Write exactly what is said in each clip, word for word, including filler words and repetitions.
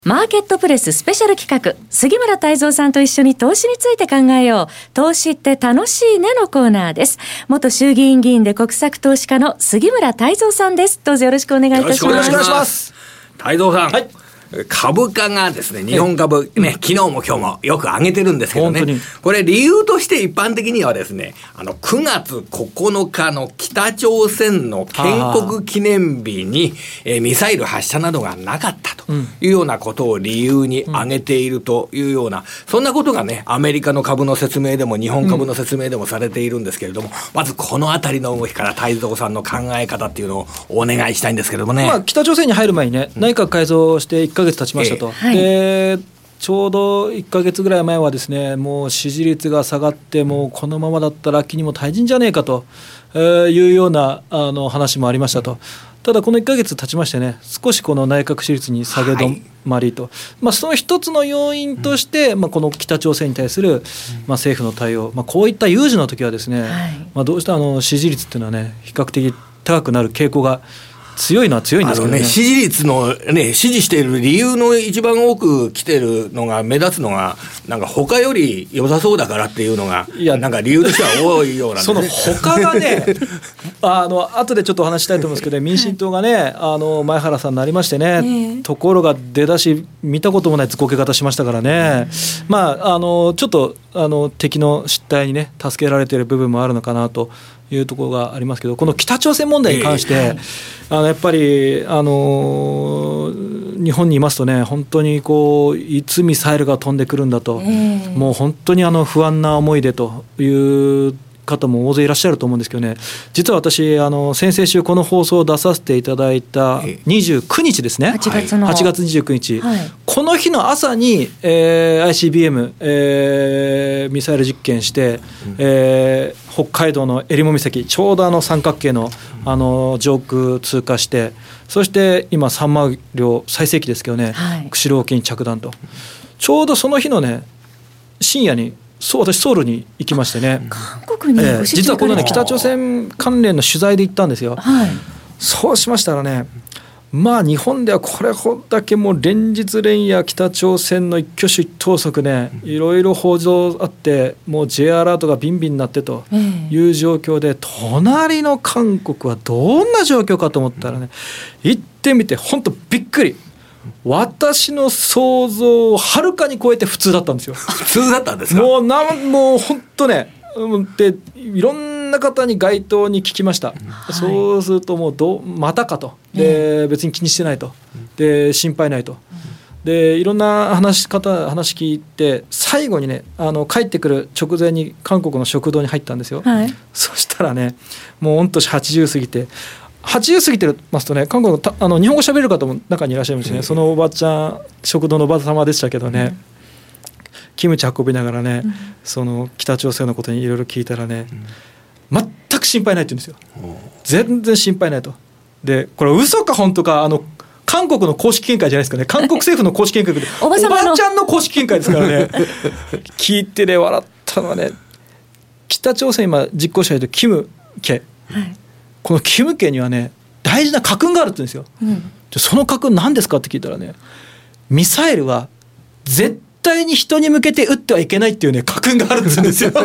マーケットプレススペシャル企画、杉村太蔵さんと一緒に投資について考えよう。投資って楽しいねのコーナーです。元衆議院議員で国策投資家の杉村太蔵さんです。どうぞよろしくお願いいたします。 よろしくお願いします。太蔵さん、はい、株価がですね、日本株ね、昨日も今日もよく上げてるんですけどね、これ理由として一般的にはですね、あのくがつここのかの北朝鮮の建国記念日に、えー、ミサイル発射などがなかったというようなことを理由に挙げているというような、そんなことがね、アメリカの株の説明でも日本株の説明でもされているんですけれども、まずこのあたりの動きから太蔵さんの考え方っていうのをお願いしたいんですけれどもね。 まあ、北朝鮮に入る前にね、内閣改造していっかげつ経ちましたと、えー、でちょうどいっかげつぐらい前はですね、もう支持率が下がって、もうこのままだったら秋にも退陣じゃねえかというようなあの話もありましたと。ただこのいっかげつ経ちましてね、少しこの内閣支持率に下げ止まりと、はい、まあ、その一つの要因として、まあ、この北朝鮮に対する、まあ、政府の対応、まあ、こういった有事の時はですね、はい、まあ、どうしてあの支持率っていうのはね、比較的高くなる傾向が強いのは強いんですけどね。 あのね、支持率のね、支持している理由の一番多く来てるのが、目立つのがなんか他より良さそうだからっていうのが、いや、なんか理由としては多いようなんですね。 その他がねあの後でちょっとお話したいと思うんですけど、民進党がね、あの前原さんになりましてね、えー、ところが出だし見たこともない図こけ方しましたからね、まあ、あのちょっとあの敵の失態にね助けられている部分もあるのかなというところがありますけど、この北朝鮮問題に関して、えーはい、あのやっぱり、あのー、日本にいますとね、本当にこういつミサイルが飛んでくるんだと、えー、もう本当にあの不安な思いでという方も大勢いらっしゃると思うんですけどね、実は私あの先々週この放送を出させていただいたにじゅうくにちですね、 はちがつのはちがつにじゅうくにち、 はい、 この日の朝に、えー、アイシービーエム、えー、ミサイル実験して、えー、北海道の襟裳岬、ちょうどあの三角形 の, あの上空通過して、そして今さんまん両最盛期ですけどね、はい、釧路沖に着弾と、ちょうどその日のね深夜にそう私ソウルに行きましてね、 韓国に、えー、 実はこの、ね、北朝鮮関連の取材で行ったんですよ、 はい、 そうしましたらね、まあ日本ではこれほどだけもう連日連夜北朝鮮の一挙手一投足ね、いろいろ報道あって、もう J アラートがビンビンになってという状況で、隣の韓国はどんな状況かと思ったらね、行ってみて本当びっくり、私の想像をはるかに超えて普通だったんですよ。 普通だったんですか。 もうなもう本当ね、でいろんな方に街頭に聞きました、はい、そうするともうどまたかと、で別に気にしてないと、で心配ないと、でいろんな話し方話聞いて、最後にね、あの帰ってくる直前に韓国の食堂に入ったんですよ、はい、そしたらね、もう御年はちじゅう過ぎてはちじゅう過ぎてますとね、韓国 の, あの日本語喋れる方も中にいらっしゃいますしね、そのおばちゃん、食堂のおば様でしたけどね、うん、キムチ運びながらね、うん、その北朝鮮のことにいろいろ聞いたらね、うん、全く心配ないって言うんですよ。全然心配ないと。でこれ嘘か本当か、あの韓国の公式見解じゃないですかね、韓国政府の公式見解でおばちゃんの公式見解ですからね聞いてね笑ったのはね、北朝鮮今実行者でキム家、はい、このキム家にはね大事な家訓があるって言うんですよ、うん、その家訓何ですかって聞いたらね、ミサイルは絶対に人に向けて撃ってはいけないっていうね家訓があるんですよこれ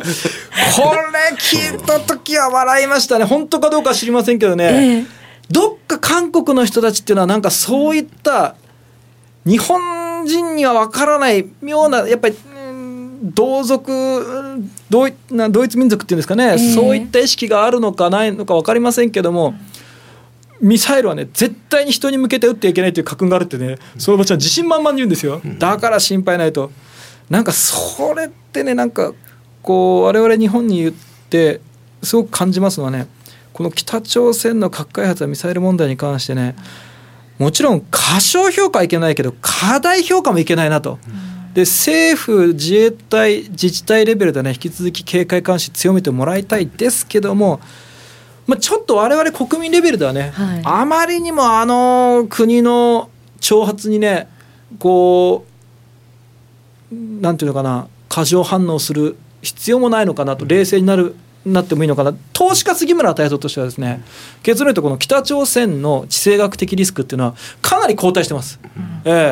聞いた時は笑いましたね。本当かどうかは知りませんけどね、えー、どっか韓国の人たちっていうのはなんかそういった日本人には分からない妙なやっぱり同族同一な同一民族っていうんですかね、えー、そういった意識があるのかないのか分かりませんけども、ミサイルはね絶対に人に向けて撃ってはいけないという家訓があるってね、その場所は自信満々に言うんですよ。だから心配ないと。なんかそれってね、なんかこう我々日本に言ってすごく感じますのはね、この北朝鮮の核開発やミサイル問題に関してね、もちろん過小評価はいけないけど過大評価もいけないなと。で政府自衛隊自治体レベルでね引き続き警戒監視強めてもらいたいですけども、まあ、ちょっと我々国民レベルではね、はい、あまりにもあの国の挑発にねこうなんていうのかな、過剰反応する必要もないのかなと、冷静になるなってもいいのかな。投資家杉村太蔵としてはですね、結論言うとこの北朝鮮の地政学的リスクっていうのはかなり後退してます、うん、えー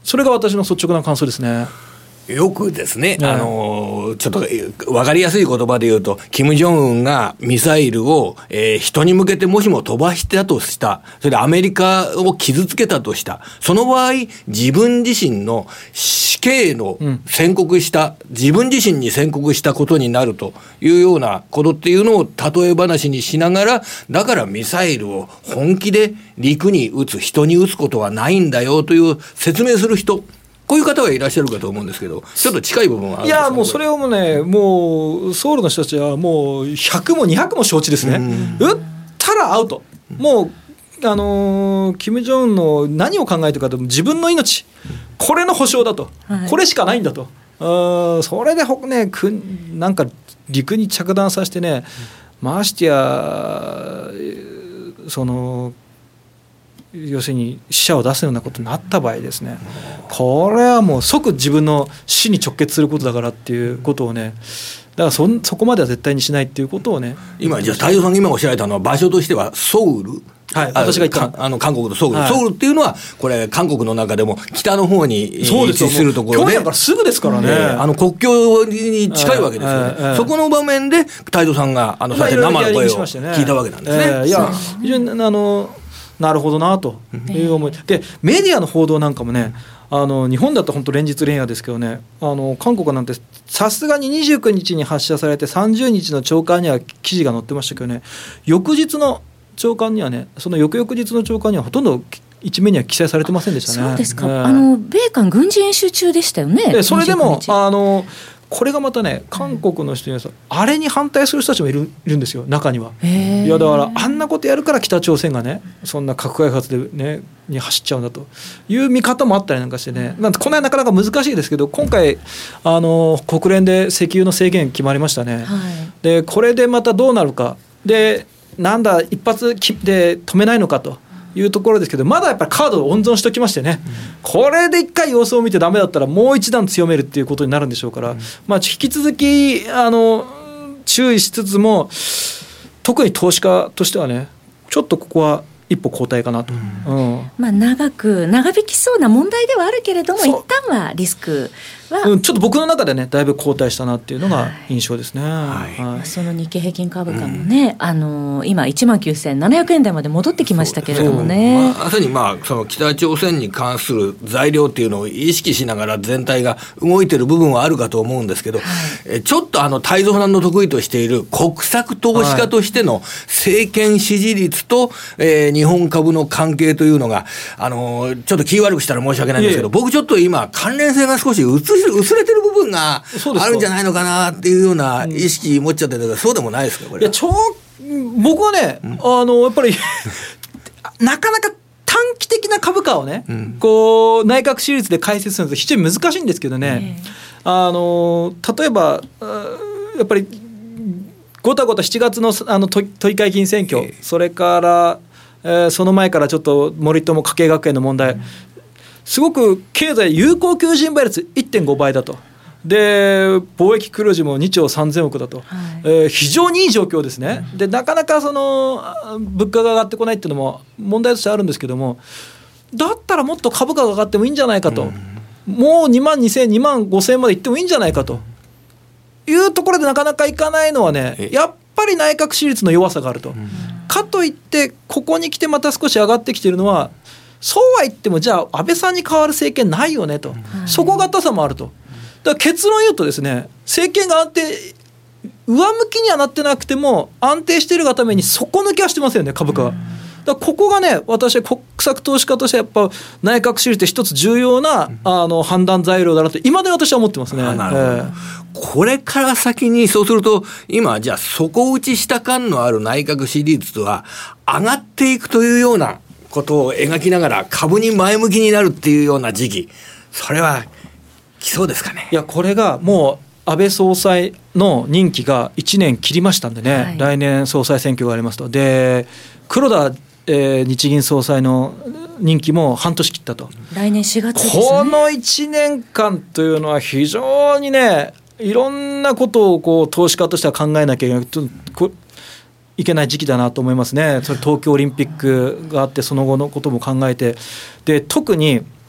それが私の率直な感想ですね。 よくですね、あのちょっと分かりやすい言葉で言うと、金正恩がミサイルを、えー、人に向けてもしも飛ばしたとした、それでアメリカを傷つけたとした、その場合自分自身の死刑の宣告した、うん、自分自身に宣告したことになるというようなことっていうのを例え話にしながら、だからミサイルを本気で陸に撃つ、人に撃つことはないんだよという説明する人、こういう方はいらっしゃるかと思うんですけど、ちょっと近い部分はあるんですか。 いやもうそれをもうね、もうソウルの人たちはもうひゃくもにひゃくも承知ですね。撃ったらアウト、もうあのー、金正恩の何を考えてるかというと、自分の命これの保証だと、はい、これしかないんだと、あそれでほ、ね、くなんか陸に着弾させてね、ましてやその要するに死者を出すようなことになった場合ですね、これはもう即自分の死に直結することだからっていうことをね、だから そ, そこまでは絶対にしないっていうことをね。 今じゃあ太蔵さんが今おっしゃられたのは場所としてはソウル、 はい、私が言ったあの韓国のソウル、はい、ソウルっていうのはこれ韓国の中でも北の方に位置するところで、 京都からすぐですからね、えー、 あの国境に近いわけですよね、えーえー、そこの場面で太蔵さんがあの最初生の声を聞いたわけなんですね、 えー、いや非常にあのなるほどなという思いで、メディアの報道なんかもね、あの日本だと本当連日連夜ですけどね、あの韓国なんてさすがににじゅうくにちに発射されてさんじゅうにちの朝刊には記事が載ってましたけどね、翌日の朝刊にはね、その翌々日の朝刊にはほとんど一面には記載されてませんでしたね。 そうですか、えー、あの米韓軍事演習中でしたよね。 でそれでもあのこれがまたね、韓国の人にはあれに反対する人たちもいる、いるんですよ、中には。いやだからあんなことやるから北朝鮮がね、そんな核開発でねに走っちゃうんだという見方もあったりなんかしてね、なんてこの辺なかなか難しいですけど、今回あの国連で石油の制限決まりましたね、はい、でこれでまたどうなるかで、なんだ一発で止めないのかというところですけど、まだやっぱりカードを温存しておきましてね、うん、これで一回様子を見てダメだったらもう一段強めるっていうことになるんでしょうから、うん、まあ、引き続きあの注意しつつも、特に投資家としてはね、ちょっとここは一歩後退かなと、うんうん、まあ、長く長引きそうな問題ではあるけれども、一旦はリスクは、うん、ちょっと僕の中でねだいぶ後退したなっていうのが印象ですね、はいはい、その日経平均株価もね、うん、あの今いちまんきゅうせんななひゃくえん台まで戻ってきましたけれどもね、 まさに、まあ、その北朝鮮に関する材料っていうのを意識しながら全体が動いてる部分はあるかと思うんですけど、はい、えちょっとあの太蔵さんの得意としている国策投資家としての政権支持率と、えー日本株の関係というのが、あのー、ちょっと気悪くしたら申し訳ないんですけど、いえいえ、僕ちょっと今関連性が少し薄薄れてる部分があるんじゃないのかなっていうような意識持っちゃってるけど、そうでもないですかこれ。いやちょ僕はね、うん、あのやっぱりなかなか短期的な株価をね、うん、こう内閣支持率で解説するのって非常に難しいんですけどね、えー、あの例えばやっぱりごたごたしちがつの、あの都議会議員選挙、えー、それからえー、その前からちょっと森友家計学園の問題、すごく経済有効求人倍率 いってんご 倍だと、で貿易黒字もにちょうさんぜんおくだと、はい、えー、非常にいい状況ですね。でなかなかその物価が上がってこないっていうのも問題としてあるんですけども、だったらもっと株価が上がってもいいんじゃないかと、うん、もうにまんにせん、にまんごせんまでいってもいいんじゃないかというところでなかなかいかないのはね、やっぱり内閣支持率の弱さがあると、うん、かといってここに来てまた少し上がってきているのは、そうは言ってもじゃあ安倍さんに代わる政権ないよねと、はい、底堅さもあると。だから結論言うとですね、政権が安定上向きにはなってなくても安定しているがために底抜けはしてませんよね、株価は。だからここがね、私は国策投資家としてやっぱ内閣支持率って一つ重要なあの判断材料だなと今で私は思ってますね。なるほど、えー、これから先にそうすると今じゃあ底打ちした感のある内閣支持率は上がっていくというようなことを描きながら株に前向きになるっていうような時期、それは来そうですかね。いやこれがもう安倍総裁の任期がいちねん切りましたんでね、はい、来年総裁選挙がありますと。で黒田えー、日銀総裁の任期も半年切ったと。来年しがつですね。このいちねんかんというのは非常にね、いろんなことをこう投資家としては考えなきゃいけないいけない時期だなと思いますね。それ東京オリンピックがあってその後のことも考えて、で特に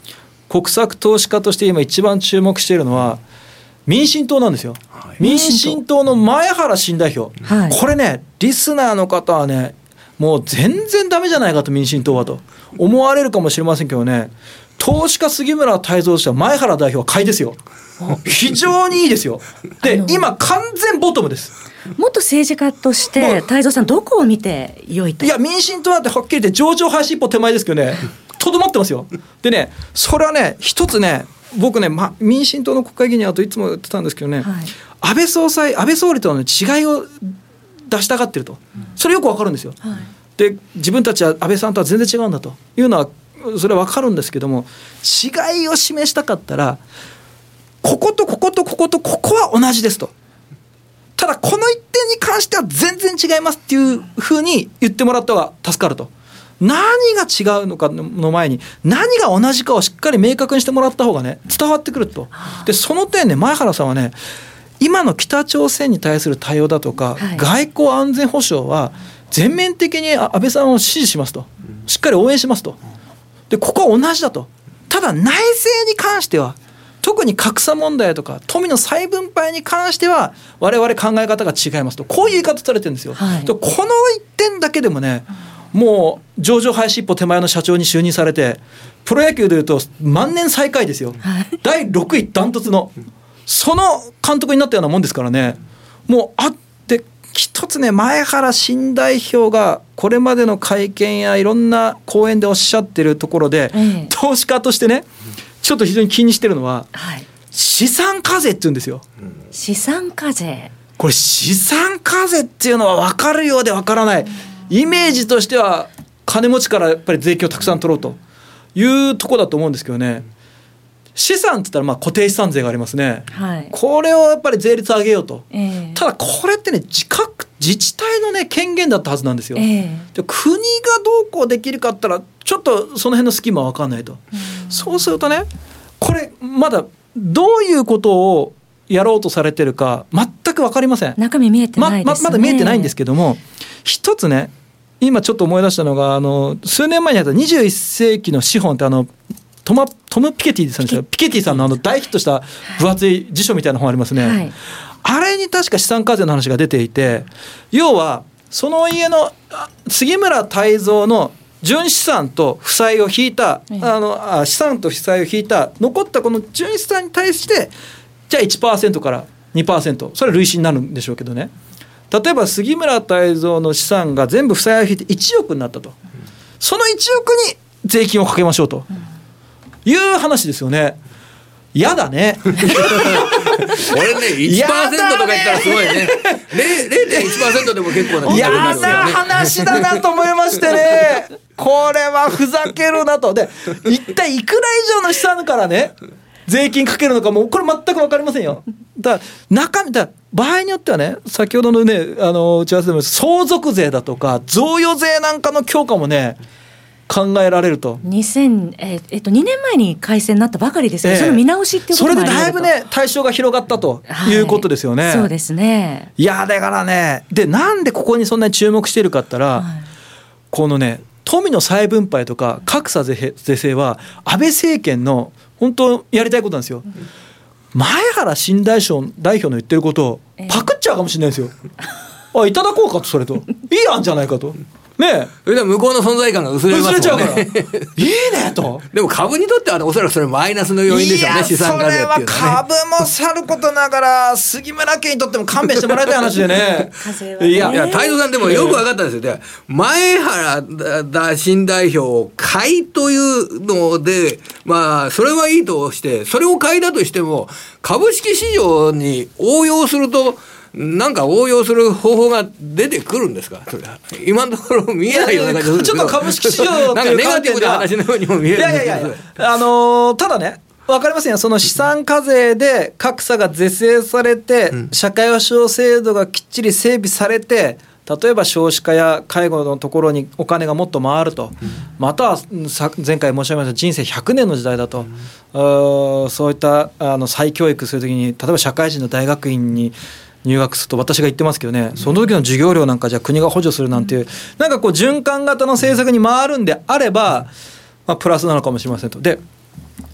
国策投資家として今一番注目しているのは民進党なんですよ、はい、民進党の前原新代表、はい、これねリスナーの方はねもう全然ダメじゃないかと民進党はと思われるかもしれませんけどね、投資家杉村太蔵としては前原代表は買いですよ。非常にいいですよ。で今完全ボトムです。 元政治家として太蔵さんどこを見て良いと。 いや民進党なんてはっきり言って上場廃止一歩手前ですけどねとどまってますよ。でねそれはね一つね僕ね、ま、民進党の国会議員に会うといつも言ってたんですけどね、はい、安倍総裁安倍総理との違いを出したがってると、それよくわかるんですよ、はい、で自分たちは安倍さんとは全然違うんだというのはそれはわかるんですけども、違いを示したかったらこことこことこことここは同じですと、ただこの一点に関しては全然違いますっていうふうに言ってもらった方が助かると。何が違うのかの前に何が同じかをしっかり明確にしてもらった方がね伝わってくると。でその点ね前原さんはね今の北朝鮮に対する対応だとか、はい、外交安全保障は全面的に安倍さんを支持しますと、しっかり応援しますと。でここは同じだと。ただ内政に関しては特に格差問題とか富の再分配に関しては我々考え方が違いますと、こういう言い方されてるんですよ、はい、でこの一点だけでもねもう上場廃止一歩手前の社長に就任されてプロ野球でいうと万年最下位ですよ、はい、だいろくいダントツのその監督になったようなもんですからね。もうあって一つね前原新代表がこれまでの会見やいろんな講演でおっしゃってるところで、ええ、投資家としてねちょっと非常に気にしてるのは、はい、資産課税って言うんですよ。 資産課税、 これ資産課税っていうのは分かるようで分からない、イメージとしては金持ちからやっぱり税金をたくさん取ろうというところだと思うんですけどね、資産って言ったらまあ固定資産税がありますね、はい、これをやっぱり税率上げようと、えー、ただこれってね自覚自治体のね権限だったはずなんですよ、えー、で国がどうこうできるかって言ったらちょっとその辺のスキーマは分かんないと、うん、そうするとねこれまだどういうことをやろうとされてるか全く分かりません。 中身見えてないですね。 ま, ま, まだ見えてないんですけども、一つね今ちょっと思い出したのがあの数年前にあったにじゅういっ世紀の資本ってあのト, マトム・ピケティさんですよ。ピケティさんのあの大ヒットした分厚い辞書みたいな本ありますね、はい、あれに確か資産課税の話が出ていて、要はその家の杉村太蔵の純資産と負債を引いた、うん、あのあ資産と負債を引いた残ったこの純資産に対してじゃあ いちパーセント から にパーセント それは累進になるんでしょうけどね、例えば杉村太蔵の資産が全部負債を引いていちおくになったと、そのいちおくに税金をかけましょうという話ですよね。やだねこれね いちパーセント とか言ったらすごいねれいてんいちパーセント でも結構なやだ話だなと思いましてねこれはふざけるなと。で一体いくら以上の資産からね税金かけるのかもうこれ全く分かりませんよ。だから中身だ場合によってはね先ほどのねあの打ち合わせでも相続税だとか贈与税なんかの強化もね考えられると。 にせんええっとにねんまえに改正になったばかりですけど、えー、その見直しっていうこともあり得ると。 それでだいぶね対象が広がったということですよね、 はい、そうですね。 いやだからねでなんでここにそんなに注目しているかって言ったら、はい、このね富の再分配とか格差是正は安倍政権の本当やりたいことなんですよ、うん、前原新代表の言ってることをパクっちゃうかもしれないですよ、えー、あいただこうかとそれといい案じゃないかとね、 それでは向こうの存在感が薄れますもんね。 薄れちゃうからいいねと。 でも株にとってはおそらくそれマイナスの要因でしょうね、資産課税っていうのはね。 それは株もさることながら杉村家にとっても勘弁してもらいたい話でねいやいや太蔵さんでもよく分かったんですよ。で前原だ新代表を買いというのでまあそれはいいとしてそれを買いだとしても株式市場に応用するとなんか応用する方法が出てくるんですか。それは今のところ見えないような感じですけど、 ちょっと株式市場っていう観点ではなんかネガティブな話のようにも見えるんですけど、いやいやいやあのー、ただね分かりませんよ。その資産課税で格差が是正されて、うん、社会保障制度がきっちり整備されて例えば少子化や介護のところにお金がもっと回ると、うん、または前回申し上げました人生ひゃくねんの時代だと、うん、そういったあの再教育するときに例えば社会人の大学院に入学すると私が言ってますけどね、その時の授業料なんかじゃ国が補助するなんていうなんかこう循環型の政策に回るんであれば、まあ、プラスなのかもしれませんと。で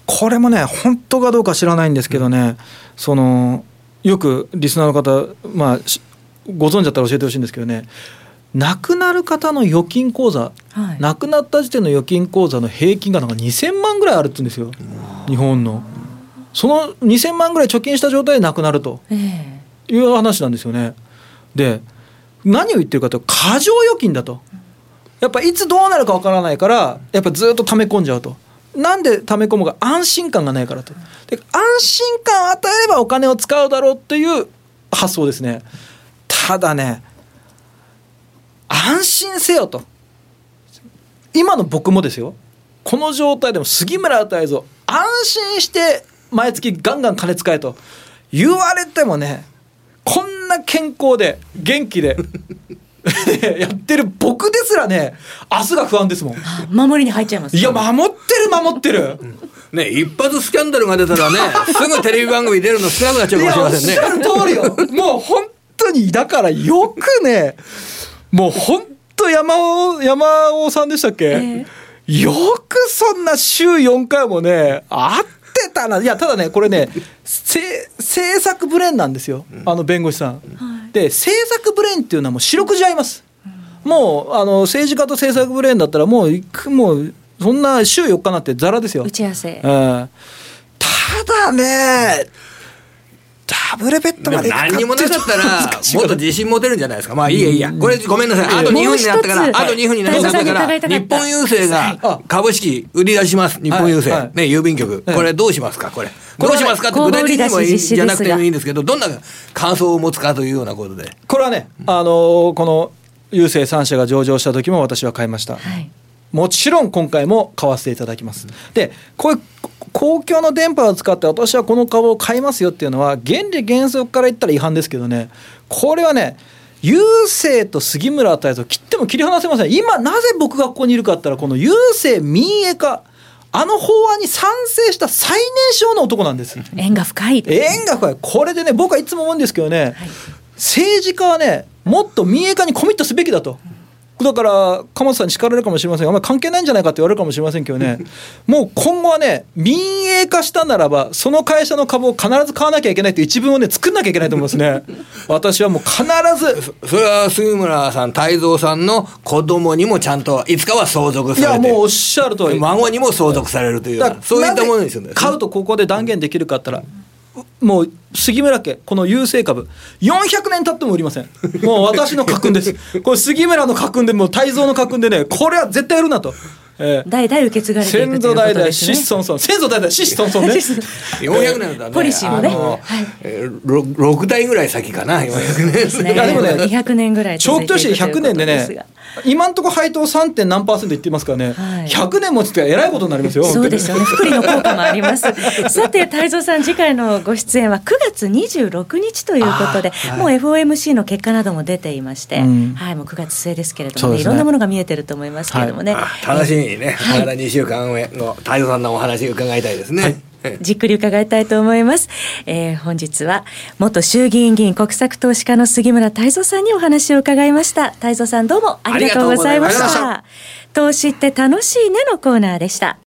これもね本当かどうか知らないんですけどね、うん、そのよくリスナーの方、まあ、ご存知だったら教えてほしいんですけどね、亡くなる方の預金口座、はい、亡くなった時点の預金口座の平均がなんかにせんまんぐらいあるって言うんですよ、日本の。そのにせんまんぐらい貯金した状態で亡くなるという話なんですよね。で何を言ってるかというと過剰預金だと、やっぱいつどうなるかわからないからやっぱずっと溜め込んじゃうと。なんで溜め込むか、安心感がないからと。で安心感を与えればお金を使うだろうっていう発想ですね。ただね、安心せよと、今の僕もですよ、この状態でも杉村太蔵安心して毎月ガンガン金使えと言われてもね、こんな健康で元気でやってる僕ですらね、明日が不安ですもん。 守りに入っちゃいます。 いや守ってる守ってるね、一発スキャンダルが出たらねすぐテレビ番組出るの少なくなっちゃうかもしれませんね。 いやおっしゃる通りよもう本当にだからよくね、もう本当山尾山尾さんでしたっけ、えー、よくそんな週よんかいもねあってたな。いやただねこれね政策ブレーンなんですよ、あの弁護士さん、はい、で政策ブレーンっていうのはもう四六時合います、うん、もうあの政治家と政策ブレーンだったらもうもうそんな週よっかなんてザラですよ、 打ち合わせ、 うん、ただねダブルベッドまで何にもなかったらもっと自信持てるんじゃないですか。まあいいやいいや、これごめんなさい、あとにふんになったからあとにふんになったから日本郵政が株式売り出します。日本郵政、ね、郵便局、これどうしますか。これどうしますかって具体的にもいいんじゃなくてもいいんですけど、どんな感想を持つかというようなことで、 これはね、あのこの郵政さん社が上場した時も私は買いました、はい、もちろん今回も買わせていただきます。でこういう公共の電波を使って私はこの株を買いますよっていうのは原理原則から言ったら違反ですけどね、これはね郵政と杉村太蔵切っても切り離せません。今なぜ僕がここにいるかって言ったら、この郵政民営化、あの法案に賛成した最年少の男なんです。 縁が深い縁が深い。これでね僕はいつも思うんですけどね、はい、政治家はねもっと民営化にコミットすべきだと。だから鎌田さんに叱られるかもしれませんが、あんまり関係ないんじゃないかって言われるかもしれませんけどねもう今後はね民営化したならばその会社の株を必ず買わなきゃいけないという一文をね作んなきゃいけないと思いますね私はもう必ずそれは杉村さん太蔵さんの子供にもちゃんといつかは相続されて、 いやもうおっしゃる通り孫にも相続されるというようなそういったものですよね。 買うとここで断言できるかって言ったら、もう杉村家この郵政株よんひゃくねん経っても売りません。もう私の家訓ですこれ杉村の家訓でもう太蔵の家訓でね、これは絶対やるなと、えー、 代々受け継がれていくということですね。 先祖代々子孫孫、先祖代々子孫孫ねよんひゃくねんだね、 ポリシーもね、はいえー、ろく代ぐらい先かなよんひゃくねんですね。 いやでもねにひゃくねんぐらい続いていくということですが、 長期投資ひゃくねんでね今のところ配当 さん. 点何パーセントいってますからね、はい、ひゃくねん持ちってえらいことになりますよ。 そうですよね、福利の効果もありますさて太蔵さん、次回のご出演はくがつにじゅうろくにちということで、はい、もう エフオーエムシー の結果なども出ていまして、うんはい、もうくがつ末ですけれども、ねね、いろんなものが見えてると思いますけれどもね、はい、 楽しみにね、はい、まだにしゅうかんの太蔵さんのお話を伺いたいですね、はいじっくり伺いたいと思います、えー、本日は元衆議院議員国策投資家の杉村太蔵さんにお話を伺いました。太蔵さんどうもありがとうございました。投資って楽しいねのコーナーでした。